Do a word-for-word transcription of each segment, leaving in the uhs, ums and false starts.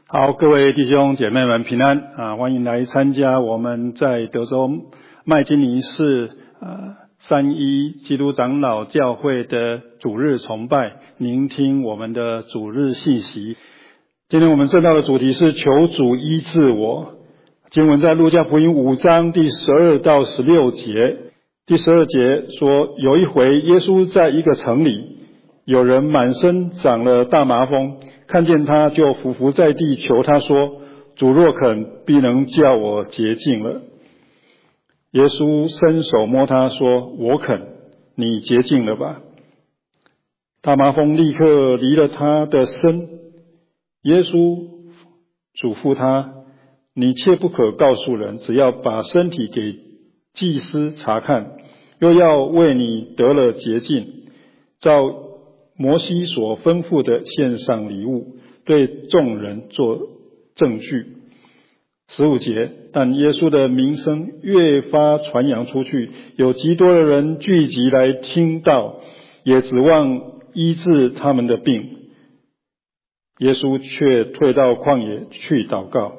好，各位弟兄姐妹们平安啊！欢迎来参加我们在德州麦金尼市呃三一基督长老教会的主日崇拜，聆听我们的主日信息。今天我们正道的主题是求主医治我。经文在路加福音五章第十二到十六节。第十二节说，有一回耶稣在一个城里，有人满身长了大麻风，看见他就伏伏在地求他说，主若肯，必能叫我洁净了。耶稣伸手摸他说，我肯，你洁净了吧。大麻风立刻离了他的身。耶稣嘱咐他，你切不可告诉人，只要把身体给祭司查看，又要为你得了洁净，照摩西所吩咐的献上礼物，对众人做证据。十五节，但耶稣的名声越发传扬出去，有极多的人聚集来听道，也指望医治他们的病。耶稣却退到旷野去祷告。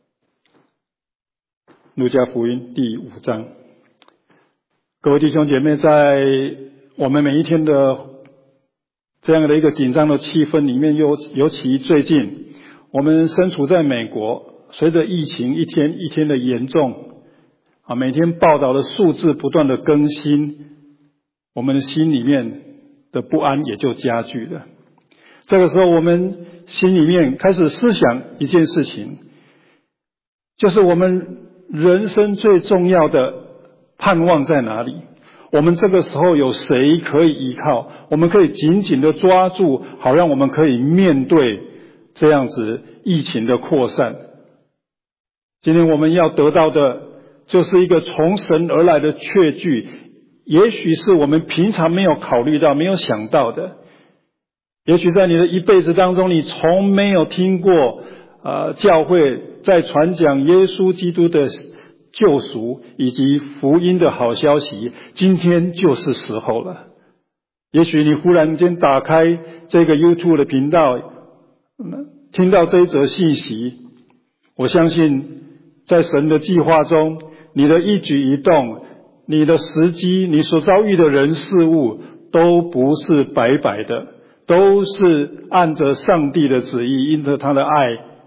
路加福音第五章。各位弟兄姐妹，在我们每一天的这样的一个紧张的气氛里面，尤尤其最近我们身处在美国，随着疫情一天一天的严重啊，每天报道的数字不断的更新，我们的心里面的不安也就加剧了。这个时候我们心里面开始思想一件事情，就是我们人生最重要的盼望在哪里？我们这个时候有谁可以依靠？我们可以紧紧的抓住，好让我们可以面对这样子疫情的扩散。今天我们要得到的就是一个从神而来的确据，也许是我们平常没有考虑到、没有想到的。也许在你的一辈子当中，你从没有听过呃教会在传讲耶稣基督的救赎以及福音的好消息，今天就是时候了。也许你忽然间打开这个 YouTube 的频道，听到这一则信息，我相信在神的计划中，你的一举一动，你的时机，你所遭遇的人事物，都不是白白的，都是按着上帝的旨意，因着他的爱，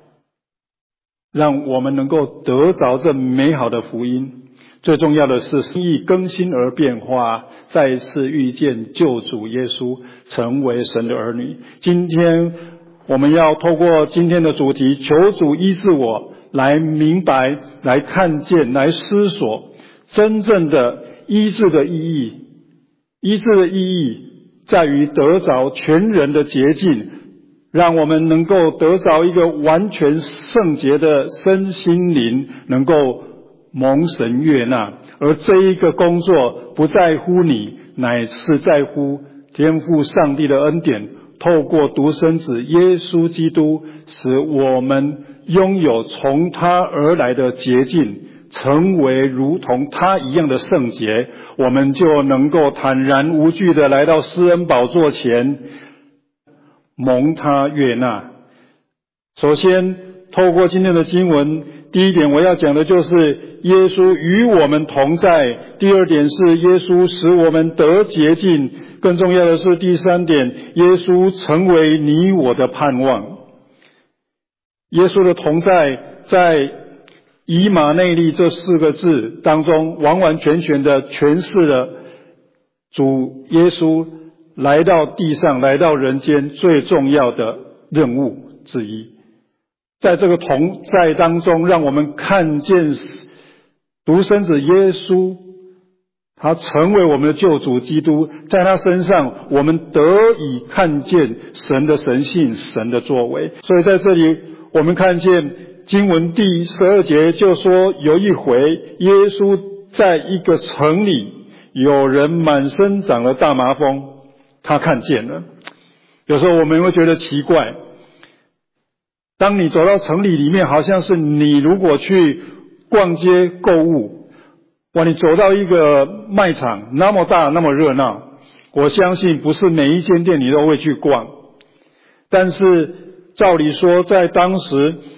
让我们能够得着这美好的福音。最重要的是心意更新而变化，再次遇见救主耶稣，成为神的儿女。今天我们要透过今天的主题，求主医治我，来明白，来看见，来思索真正的医治的意义。医治的意义在于得着全人的洁净，让我们能够得着一个完全圣洁的身心灵，能够蒙神悦纳。而这一个工作不在乎你，乃是在乎天父上帝的恩典，透过独生子耶稣基督，使我们拥有从他而来的洁净，成为如同他一样的圣洁，我们就能够坦然无惧的来到施恩宝座前，蒙他悦纳。首先透过今天的经文，第一点我要讲的就是耶稣与我们同在，第二点是耶稣使我们得洁净，更重要的是第三点，耶稣成为你我的盼望。耶稣的同在在以马内利这四个字当中，完完全全的诠释了主耶稣来到地上，来到人间最重要的任务之一。在这个同在当中，让我们看见独生子耶稣，他成为我们的救主基督，在他身上我们得以看见神的神性，神的作为。所以在这里我们看见经文第十二节就说，有一回耶稣在一个城里，有人满身长了大麻风，他看见了。有时候我们会觉得奇怪，当你走到城里里面，好像是你如果去逛街购物，哇，你走到一个卖场那么大那么热闹，我相信不是每一间店你都会去逛。但是照理说，在当时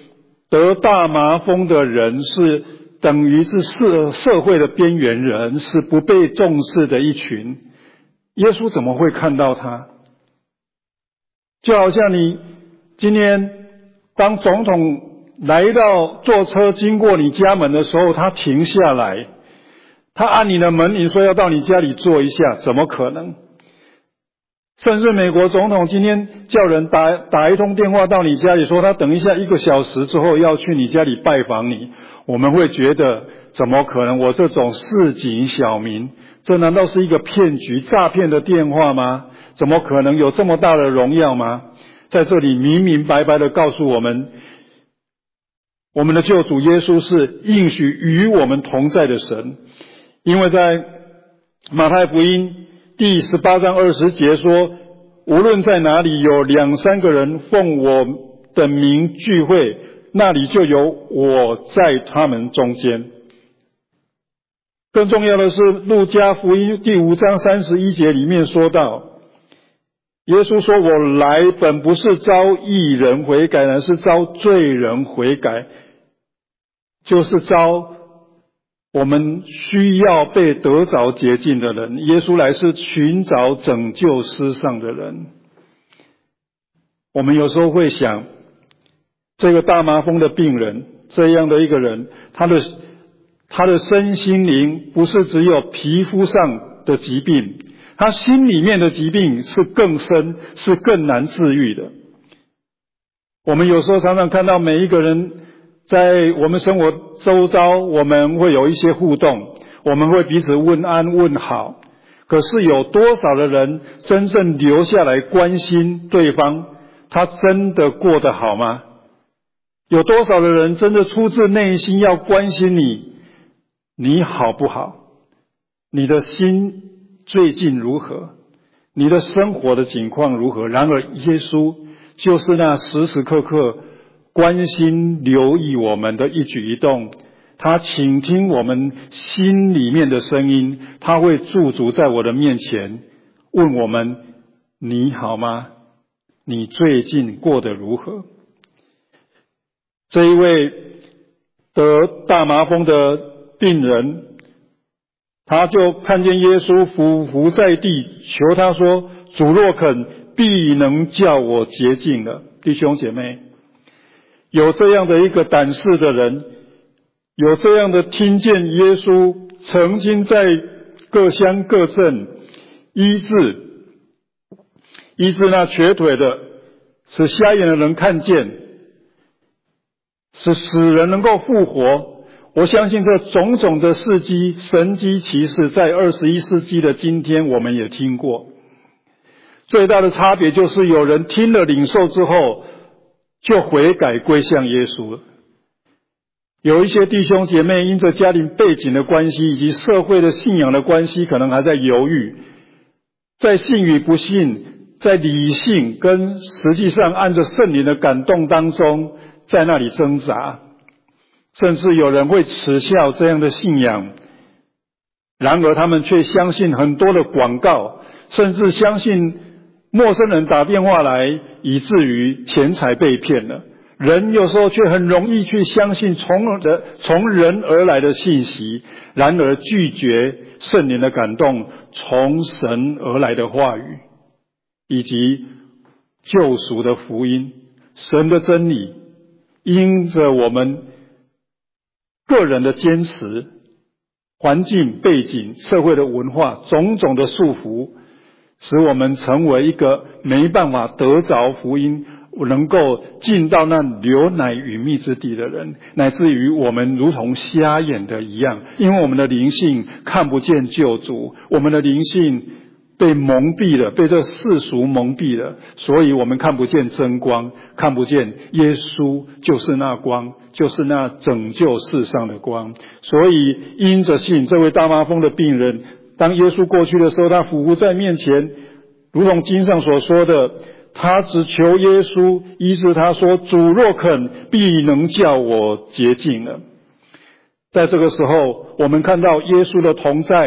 得大麻风的人是等于是社社会的边缘人，是不被重视的一群。耶稣怎么会看到他？就好像你今天当总统来到坐车经过你家门的时候，他停下来，他按你的门铃说要到你家里坐一下，怎么可能？甚至美国总统今天叫人打打一通电话到你家里，说他等一下一个小时之后要去你家里拜访你，我们会觉得怎么可能？我这种市井小民，这难道是一个骗局、诈骗的电话吗？怎么可能有这么大的荣耀吗？在这里明明白白的告诉我们，我们的救主耶稣是应许与我们同在的神。因为在马太福音第十八章二十节说，无论在哪里有两三个人奉我的名聚会，那里就有我在他们中间。更重要的是，路加福音第五章三十一节里面说到，耶稣说，我来本不是招义人悔改，乃是招罪人悔改，就是招我们需要被得着洁净的人。耶稣来是寻找拯救世上的人。我们有时候会想，这个大麻风的病人，这样的一个人，他的他的身心灵不是只有皮肤上的疾病，他心里面的疾病是更深，是更难治愈的。我们有时候常常看到每一个人在我们生活周遭，我们会有一些互动，我们会彼此问安问好，可是有多少的人真正留下来关心对方？他真的过得好吗？有多少的人真的出自内心要关心你，你好不好？你的心最近如何？你的生活的景况如何？然而耶稣就是那时时刻刻关心留意我们的一举一动，他倾听我们心里面的声音，他会驻足在我的面前，问我们，你好吗？你最近过得如何？这一位得大麻风的病人，他就看见耶稣俯伏在地，求他说，主若肯，必能叫我洁净了。弟兄姐妹，有这样的一个胆识的人，有这样的听见耶稣曾经在各乡各镇医治医治那瘸腿的，使瞎眼的人看见，使死人能够复活。我相信这种种的事迹神迹奇事，在二十一世纪的今天我们也听过。最大的差别就是有人听了领受之后就悔改归向耶稣了。有一些弟兄姐妹因着家庭背景的关系以及社会的信仰的关系，可能还在犹豫，在信与不信，在理性跟实际上按着圣灵的感动当中，在那里挣扎。甚至有人会耻笑这样的信仰，然而他们却相信很多的广告，甚至相信陌生人打电话来，以至于钱财被骗了。人有时候却很容易去相信从人从人而来的信息，然而拒绝圣灵的感动，从神而来的话语，以及救赎的福音，神的真理。因着我们个人的坚持，环境背景、社会的文化种种的束缚，使我们成为一个没办法得着福音，能够进到那流奶与蜜之地的人，乃至于我们如同瞎眼的一样，因为我们的灵性看不见救主，我们的灵性被蒙蔽了，被这世俗蒙蔽了，所以我们看不见真光，看不见耶稣就是那光，就是那拯救世上的光。所以因着信，这位大麻风的病人，当耶稣过去的时候，他俯伏在面前，如同经上所说的，他只求耶稣医治他，说，主若肯，必能叫我洁净了。在这个时候，我们看到耶稣的同在，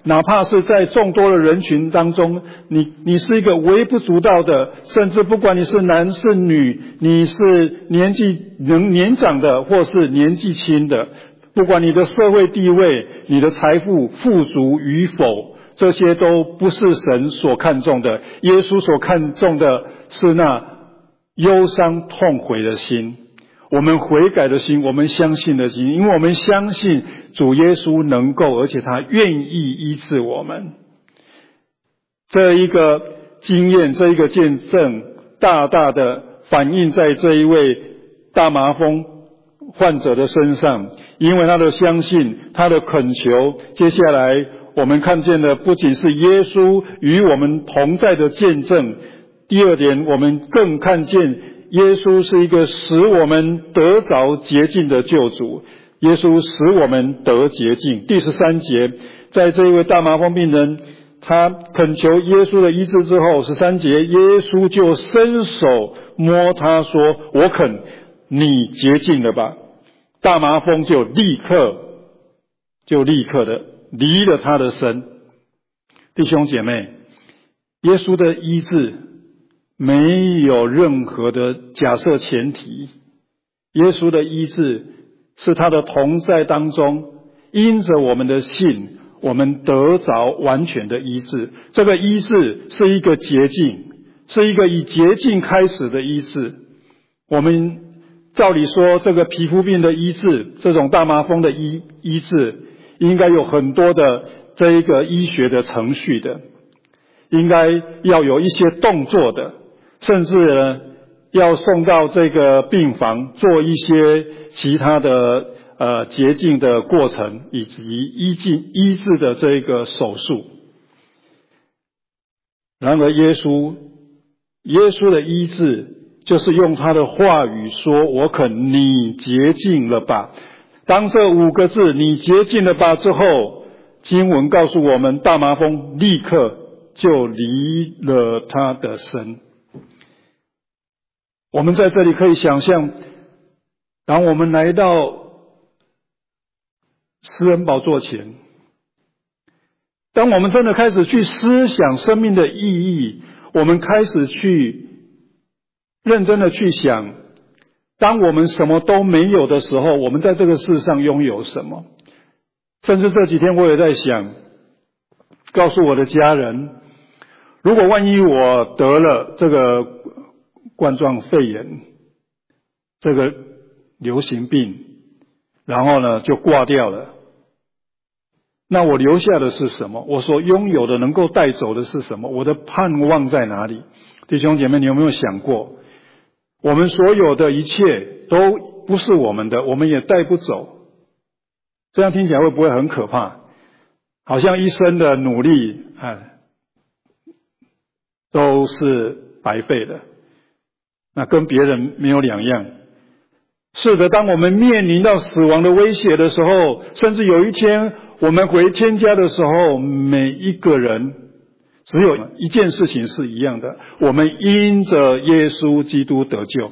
哪怕是在众多的人群当中，你你是一个微不足道的，甚至不管你是男是女，你是年纪能年长的或是年纪轻的，不管你的社会地位，你的财富富足与否，这些都不是神所看重的。耶稣所看重的是那忧伤痛悔的心，我们悔改的心，我们相信的心，因为我们相信主耶稣能够，而且他愿意医治我们。这一个经验，这一个见证，大大的反映在这一位大麻风患者的身上，因为他的相信，他的恳求，接下来我们看见的不仅是耶稣与我们同在的见证，第二点，我们更看见耶稣是一个使我们得着洁净的救主，耶稣使我们得洁净。第十三节，在这一位大麻风病人他恳求耶稣的医治之后，十三节，耶稣就伸手摸他说，我肯，你洁净了吧。大麻风就立刻就立刻的离了他的身。弟兄姐妹，耶稣的医治没有任何的假设前提，耶稣的医治是他的同在当中，因着我们的信，我们得着完全的医治。这个医治是一个捷径，是一个以捷径开始的医治。我们照理说，这个皮肤病的医治，这种大麻风的医医治，应该有很多的这一个医学的程序的，应该要有一些动作的，甚至呢要送到这个病房做一些其他的呃洁净的过程，以及医治医治的这个手术。然而耶稣耶稣的医治就是用他的话语说，我肯，你洁净了吧。当这五个字你洁净了吧之后，经文告诉我们，大麻风立刻就离了他的身。我们在这里可以想象，当我们来到施恩宝座前，当我们真的开始去思想生命的意义，我们开始去认真的去想，当我们什么都没有的时候，我们在这个世上拥有什么。甚至这几天我也在想，告诉我的家人，如果万一我得了这个冠状肺炎，这个流行病，然后呢就挂掉了，那我留下的是什么？我所拥有的能够带走的是什么？我的盼望在哪里？弟兄姐妹，你有没有想过，我们所有的一切都不是我们的，我们也带不走。这样听起来会不会很可怕？好像一生的努力啊都是白费的，那跟别人没有两样。是的，当我们面临到死亡的威胁的时候，甚至有一天我们回天家的时候，每一个人只有一件事情是一样的，我们因着耶稣基督得救。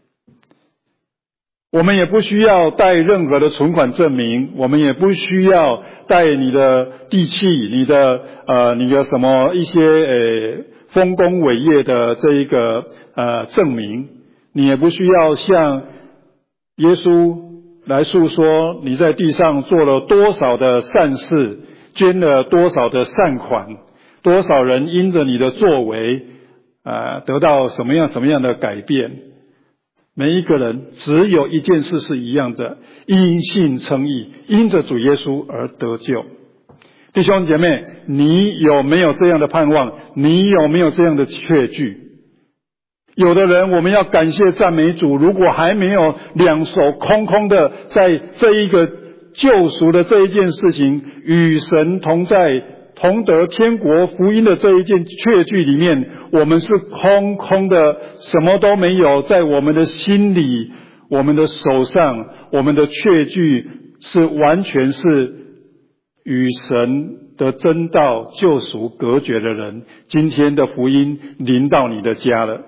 我们也不需要带任何的存款证明，我们也不需要带你的地契，你的呃你的什么一些呃丰功伟业的这一个呃证明，你也不需要向耶稣来诉说你在地上做了多少的善事，捐了多少的善款，多少人因着你的作为呃得到什么样什么样的改变。每一个人只有一件事是一样的，因信称义，因着主耶稣而得救。弟兄姐妹，你有没有这样的盼望？你有没有这样的确据？有的人，我们要感谢赞美主，如果还没有两手空空的在这一个救赎的这一件事情，与神同在，同得天国福音的这一件确据里面，我们是空空的，什么都没有。在我们的心里，我们的手上，我们的确据是完全是与神的真道救赎隔绝的人。今天的福音临到你的家了，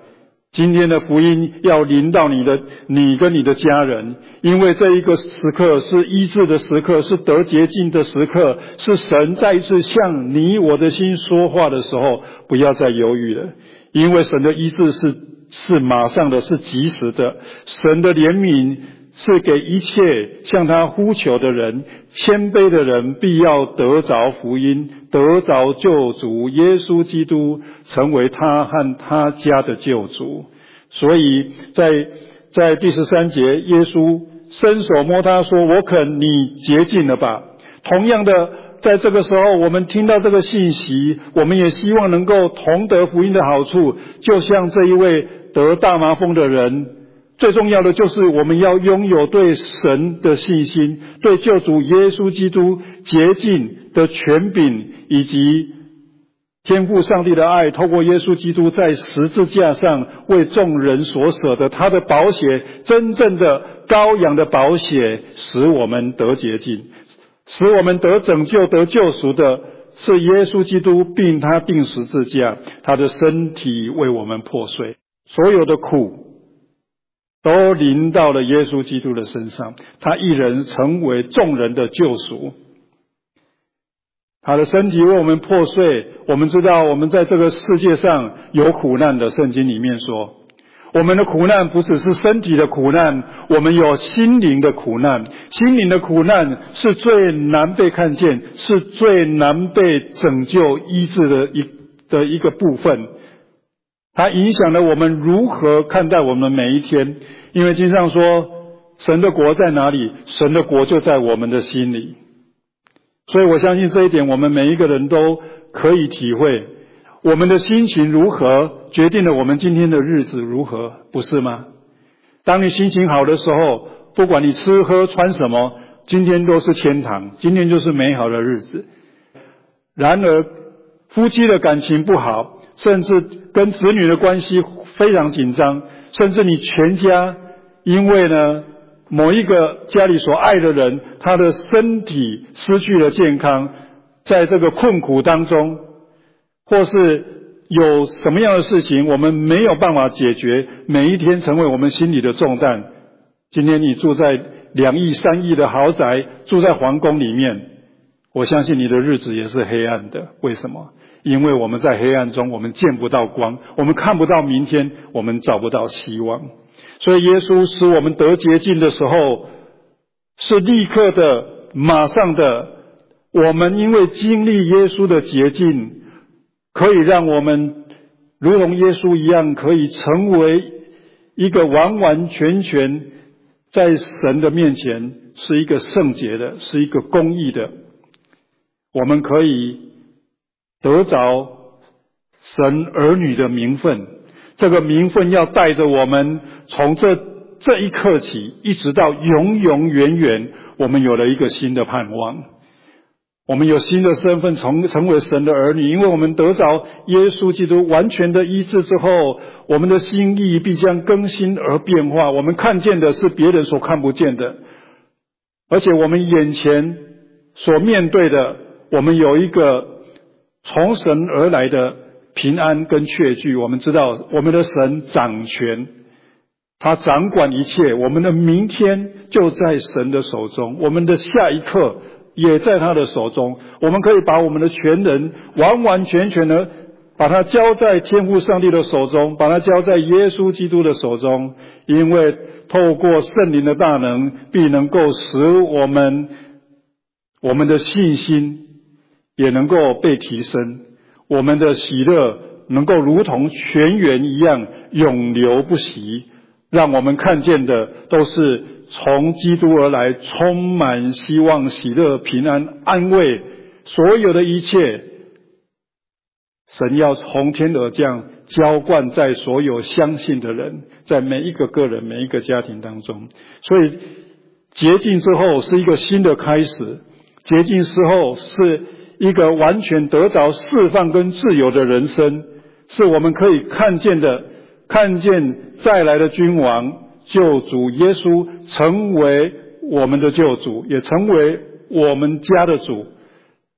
今天的福音要临到你的，你跟你的家人，因为这一个时刻是医治的时刻，是得洁净的时刻，是神再一次向你我的心说话的时候，不要再犹豫了，因为神的医治是是马上的，是及时的，神的怜悯是给一切向他呼求的人，谦卑的人必要得着福音，得着救主耶稣基督，成为他和他家的救主。所以在在第十三节，耶稣伸手摸他说，我肯你洁净了吧。同样的，在这个时候我们听到这个信息，我们也希望能够同得福音的好处，就像这一位得大麻风的人，最重要的就是我们要拥有对神的信心，对救主耶稣基督洁净的权柄，以及天父上帝的爱，透过耶稣基督在十字架上为众人所舍的他的宝血，真正的羔羊的宝血，使我们得洁净，使我们得拯救得救赎的是耶稣基督，并他钉十字架，他的身体为我们破碎，所有的苦都临到了耶稣基督的身上，他一人成为众人的救赎，他的身体为我们破碎。我们知道我们在这个世界上有苦难的，圣经里面说我们的苦难不只是身体的苦难，我们有心灵的苦难。心灵的苦难是最难被看见，是最难被拯救医治的一的一个部分，它影响了我们如何看待我们每一天。因为经上说神的国在哪里，神的国就在我们的心里。所以我相信这一点我们每一个人都可以体会，我们的心情如何决定了我们今天的日子如何，不是吗？当你心情好的时候，不管你吃喝穿什么，今天都是天堂，今天就是美好的日子。然而夫妻的感情不好，甚至跟子女的关系非常紧张，甚至你全家因为呢某一个家里所爱的人，他的身体失去了健康，在这个困苦当中，或是有什么样的事情我们没有办法解决，每一天成为我们心里的重担。今天你住在两亿三亿的豪宅，住在皇宫里面，我相信你的日子也是黑暗的。为什么？因为我们在黑暗中，我们见不到光，我们看不到明天，我们找不到希望。所以耶稣使我们得洁净的时候，是立刻的，马上的。我们因为经历耶稣的洁净，可以让我们如同耶稣一样，可以成为一个完完全全在神的面前是一个圣洁的，是一个公义的。我们可以得着神儿女的名分，这个名分要带着我们从这这一刻起一直到永永远远，我们有了一个新的盼望，我们有新的身份，成成为神的儿女。因为我们得着耶稣基督完全的医治之后，我们的心意必将更新而变化，我们看见的是别人所看不见的，而且我们眼前所面对的，我们有一个从神而来的平安跟确据。我们知道我们的神掌权，他掌管一切，我们的明天就在神的手中，我们的下一刻也在他的手中。我们可以把我们的全人完完全全的把它交在天父上帝的手中，把它交在耶稣基督的手中，因为透过圣灵的大能，必能够使我们我们的信心也能够被提升，我们的喜乐能够如同泉源一样永流不息，让我们看见的都是从基督而来，充满希望、喜乐、平安、安慰，所有的一切神要从天而降，浇灌在所有相信的人，在每一个个人、每一个家庭当中。所以洁净之后是一个新的开始，洁净之后是一个完全得着释放跟自由的人生，是我们可以看见的，看见再来的君王救主耶稣成为我们的救主，也成为我们家的主。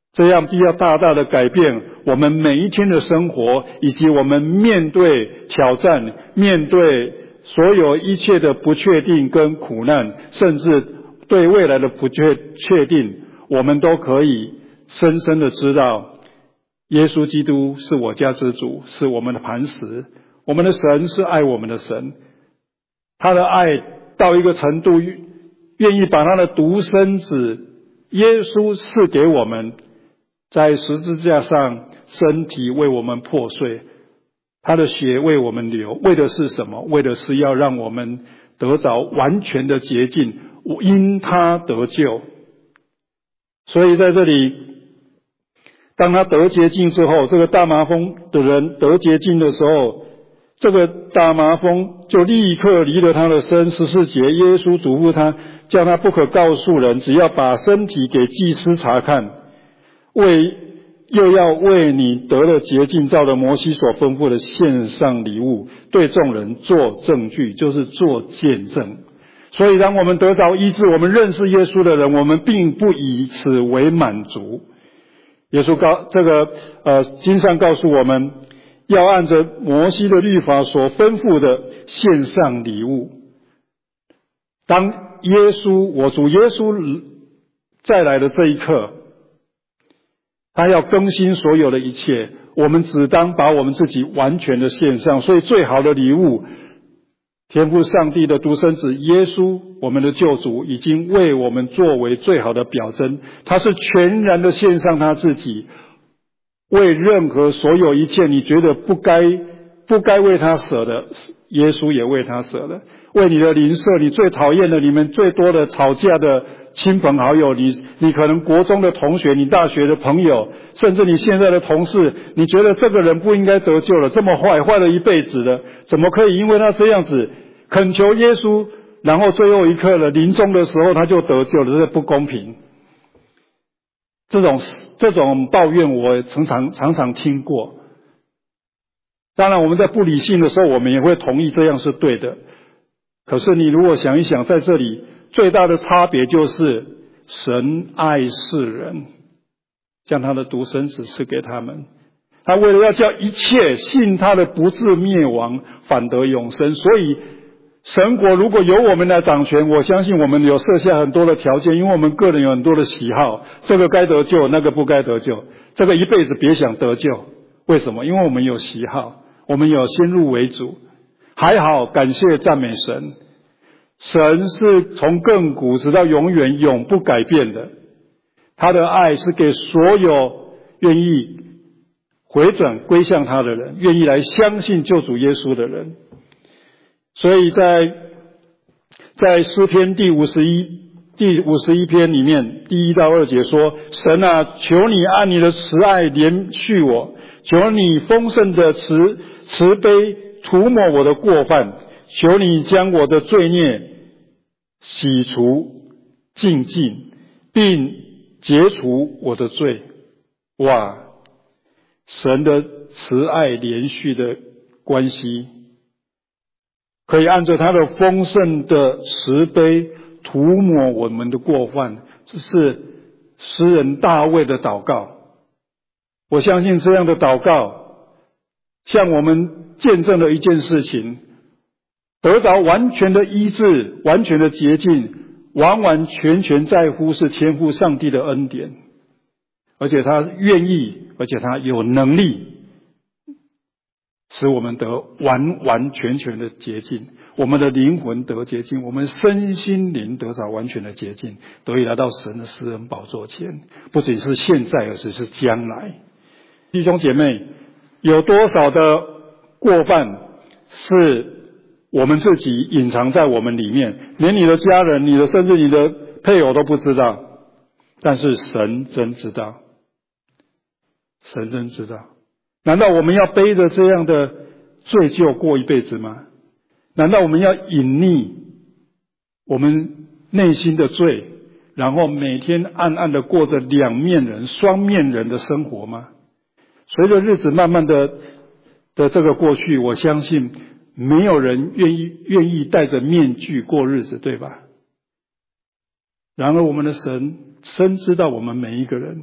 这样必要大大的改变我们每一天的生活，以及我们面对挑战，面对所有一切的不确定跟苦难，甚至对未来的不确确定，我们都可以深深的知道，耶稣基督是我家之主，是我们的磐石，我们的神是爱我们的神，他的爱到一个程度，愿意把他的独生子耶稣赐给我们，在十字架上身体为我们破碎，他的血为我们流，为的是什么？为的是要让我们得着完全的洁净，因他得救。所以在这里，当他得洁净之后，这个大麻风的人得洁净的时候，这个大麻风就立刻离了他的身。十四节，耶稣嘱咐他，叫他不可告诉人，只要把身体给祭司查看，为又要为你得了洁净，照着摩西所吩咐的献上礼物，对众人做证据，就是做见证。所以当我们得着医治，我们认识耶稣的人，我们并不以此为满足。耶稣告这个呃经上告诉我们，要按着摩西的律法所吩咐的献上礼物。当耶稣我主耶稣再来的这一刻，他要更新所有的一切，我们只当把我们自己完全的献上。所以最好的礼物，天父上帝的独生子耶稣，我们的救主，已经为我们作为最好的表征。他是全然的献上他自己，为任何所有一切你觉得不该不该为他舍的，耶稣也为他舍了。为你的邻舍，你最讨厌的，你们最多的吵架的亲朋好友，你你可能国中的同学，你大学的朋友，甚至你现在的同事，你觉得这个人不应该得救了，这么坏，坏了一辈子了，怎么可以因为他这样子恳求耶稣，然后最后一刻了，临终的时候他就得救了，这不公平。这种这种抱怨我常常常常听过。当然我们在不理性的时候，我们也会同意这样是对的。可是你如果想一想，在这里最大的差别就是神爱世人，将他的独生子赐给他们，他为了要叫一切信他的不至灭亡，反得永生。所以神国如果由我们来掌权，我相信我们有设下很多的条件，因为我们个人有很多的喜好，这个该得救，那个不该得救，这个一辈子别想得救。为什么？因为我们有喜好，我们有先入为主。还好，感谢赞美神，神是从亘古直到永远永不改变的，他的爱是给所有愿意回转归向他的人，愿意来相信救主耶稣的人。所以在在诗篇第五十一第五十一篇里面，第一到二节说：神啊，求你按你的慈爱怜恤我，求你丰盛的慈慈悲涂抹我的过犯，求你将我的罪孽洗除净尽，并解除我的罪。哇，神的慈爱怜恤的关系，可以按照他的丰盛的慈悲涂抹我们的过犯。这是诗人大卫的祷告。我相信这样的祷告向我们见证了一件事情，得着完全的医治，完全的洁净，完完全全在乎是天父上帝的恩典，而且他愿意，而且他有能力使我们得完完全全的洁净，我们的灵魂得洁净，我们身心灵得着完全的洁净，得以来到神的施恩宝座前，不仅是现在，而且是将来。弟兄姐妹，有多少的过犯是我们自己隐藏在我们里面，连你的家人、你的甚至你的配偶都不知道，但是神真知道，神真知道。难道我们要背着这样的罪疚过一辈子吗？难道我们要隐匿我们内心的罪，然后每天暗暗的过着两面人、双面人的生活吗？随着日子慢慢的的这个过去，我相信没有人愿意愿意戴着面具过日子，对吧？然而我们的神深知道我们每一个人，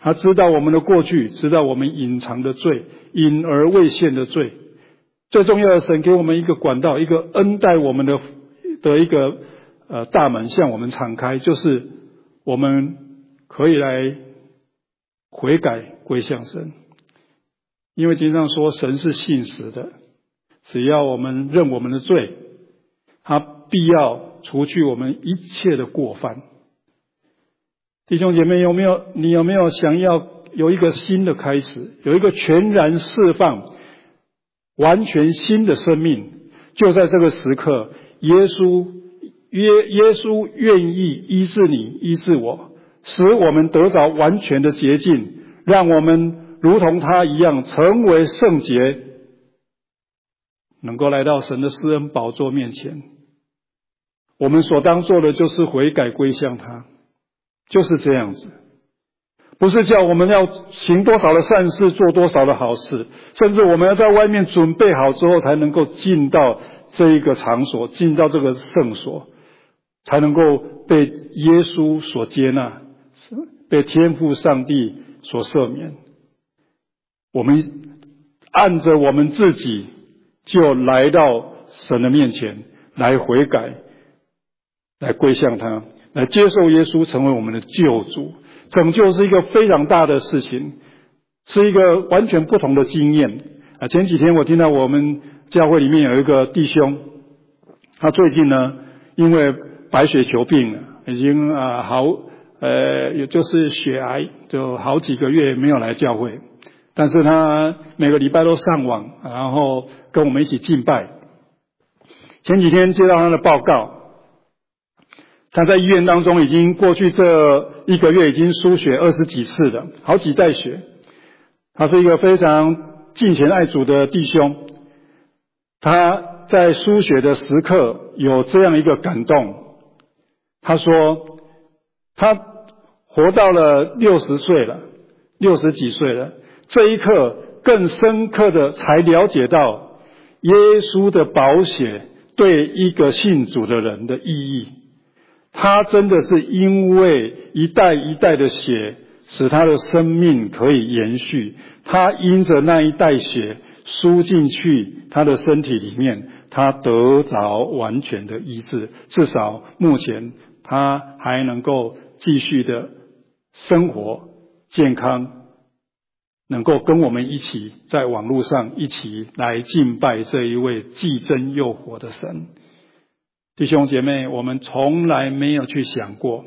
他知道我们的过去，知道我们隐藏的罪，隐而未现的罪。最重要的，神给我们一个管道，一个恩待我们的的一个呃大门向我们敞开，就是我们可以来悔改归向神。因为经上说神是信实的，只要我们认我们的罪，他必要除去我们一切的过犯。弟兄姐妹，有没有你有没有想要有一个新的开始，有一个全然释放完全新的生命？就在这个时刻，耶稣耶耶稣愿意医治你，医治我，使我们得着完全的洁净，让我们如同他一样成为圣洁，能够来到神的施恩宝座面前。我们所当做的就是悔改归向他，就是这样子。不是叫我们要行多少的善事，做多少的好事，甚至我们要在外面准备好之后才能够进到这一个场所，进到这个圣所，才能够被耶稣所接纳，被天父上帝所赦免。我们按着我们自己就来到神的面前，来悔改，来归向他，来接受耶稣成为我们的救主。拯救是一个非常大的事情，是一个完全不同的经验啊！前几天我听到我们教会里面有一个弟兄，他最近呢因为白血球病了，已经啊好呃也就是血癌，就好几个月没有来教会，但是他每个礼拜都上网，然后跟我们一起敬拜。前几天接到他的报告，他在医院当中已经过去这一个月已经输血二十几次了，好几袋血。他是一个非常敬虔爱主的弟兄，他在输血的时刻有这样一个感动。他说他活到了六十岁了，六十几岁了，这一刻更深刻的才了解到耶稣的宝血对一个信主的人的意义。他真的是因为一代一代的血使他的生命可以延续，他因着那一代血输进去他的身体里面，他得着完全的医治，至少目前他还能够继续的生活健康，能够跟我们一起在网络上一起来敬拜这一位既真又活的神。弟兄姐妹，我们从来没有去想过，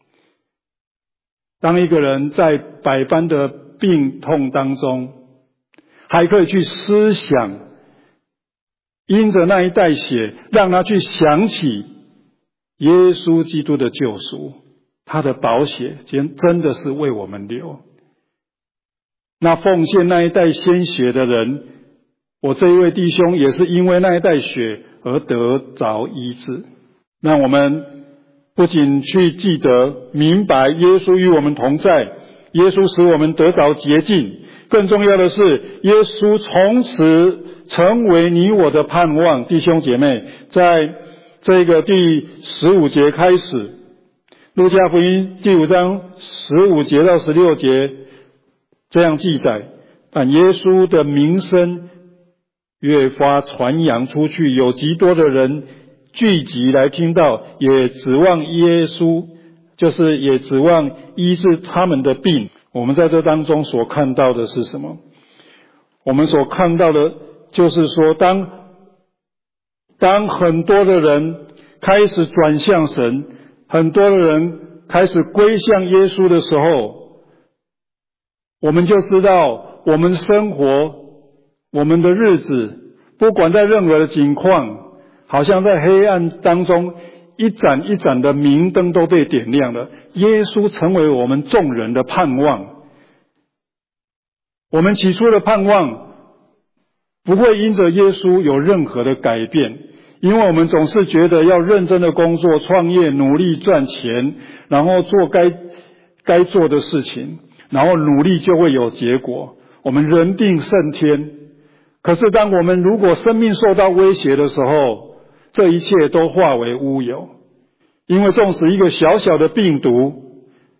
当一个人在百般的病痛当中，还可以去思想，因着那一袋血，让他去想起耶稣基督的救赎，他的宝血真真的是为我们流。那奉献那一袋鲜血的人，我这一位弟兄也是因为那一袋血而得着医治。让我们不仅去记得明白耶稣与我们同在，耶稣使我们得着洁净，更重要的是耶稣从此成为你我的盼望。弟兄姐妹，在这个第十五节开始，路加福音第五章十五节到十六节这样记载，但耶稣的名声越发传扬出去，有极多的人聚集来听到，也指望耶稣，就是也指望医治他们的病。我们在这当中所看到的是什么？我们所看到的就是说，当当很多的人开始转向神，很多的人开始归向耶稣的时候，我们就知道我们生活，我们的日子，不管在任何的境况，好像在黑暗当中一盏一盏的明灯都被点亮了。耶稣成为我们众人的盼望。我们起初的盼望不会因着耶稣有任何的改变，因为我们总是觉得要认真的工作、创业、努力赚钱，然后做该该做的事情，然后努力就会有结果。我们人定胜天。可是当我们如果生命受到威胁的时候，这一切都化为乌有。因为纵使一个小小的病毒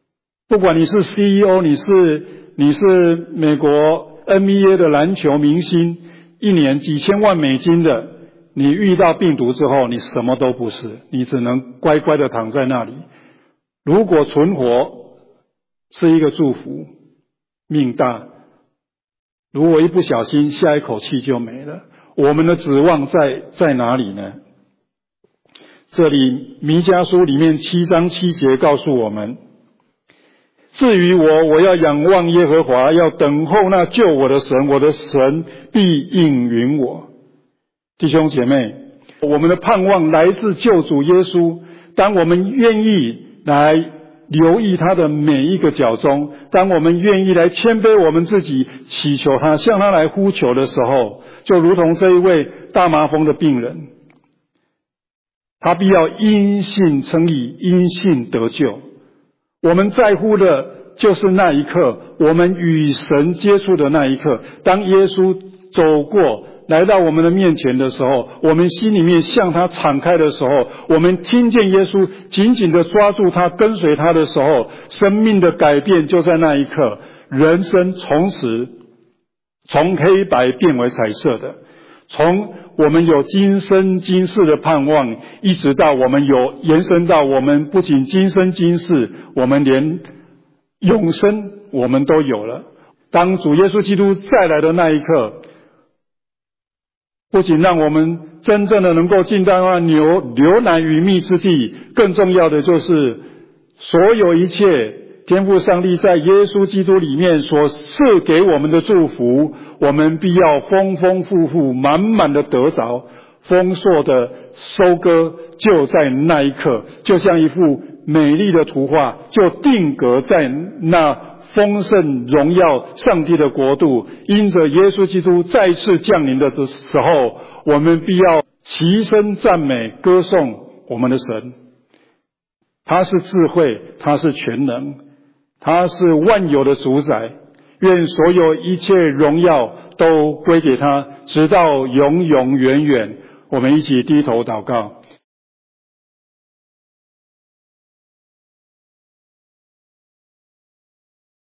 不管你是 C E O， 你是你是美国 N B A 的篮球明星，一年几千万美金的，你遇到病毒之后，你什么都不是，你只能乖乖的躺在那里。如果存活是一个祝福，命大；如果一不小心，下一口气就没了。我们的指望在在哪里呢？这里弥迦书里面七章七节告诉我们，至于我，我要仰望耶和华，要等候那救我的神，我的神必应允我。弟兄姐妹，我们的盼望来自救主耶稣。当我们愿意来留意他的每一个脚踪，当我们愿意来谦卑我们自己，祈求他，向他来呼求的时候，就如同这一位大麻风的病人，他必要因信称义，因信得救。我们在乎的就是那一刻，我们与神接触的那一刻。当耶稣走过来到我们的面前的时候，我们心里面向他敞开的时候，我们听见耶稣紧紧地抓住他，跟随他的时候，生命的改变就在那一刻，人生从此从黑白变为彩色的，从我们有今生今世的盼望，一直到我们有延伸到我们不仅今生今世，我们连永生我们都有了。当主耶稣基督再来的那一刻，不仅让我们真正的能够进到那牛流奶与蜜之地，更重要的就是所有一切天父上帝在耶稣基督里面所赐给我们的祝福，我们必要丰丰富富满满的得着，丰硕的收割就在那一刻，就像一幅美丽的图画，就定格在那丰盛荣耀上帝的国度。因着耶稣基督再次降临的时候，我们必要齐声赞美歌颂我们的神。他是智慧，他是全能，他是万有的主宰，愿所有一切荣耀都归给他，直到永永远远。我们一起低头祷告。